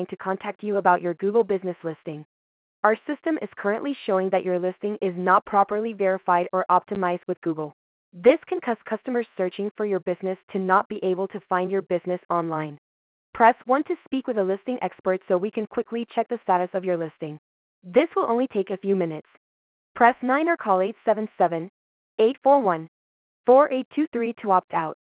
to contact you about your Google business listing. Our system is currently showing that your listing is not properly verified or optimized with Google. This can cause customers searching for your business to not be able to find your business online. Press 1 to speak with a listing expert so we can quickly check the status of your listing. This will only take a few minutes. Press 9 or call 877-841-4823 to opt out.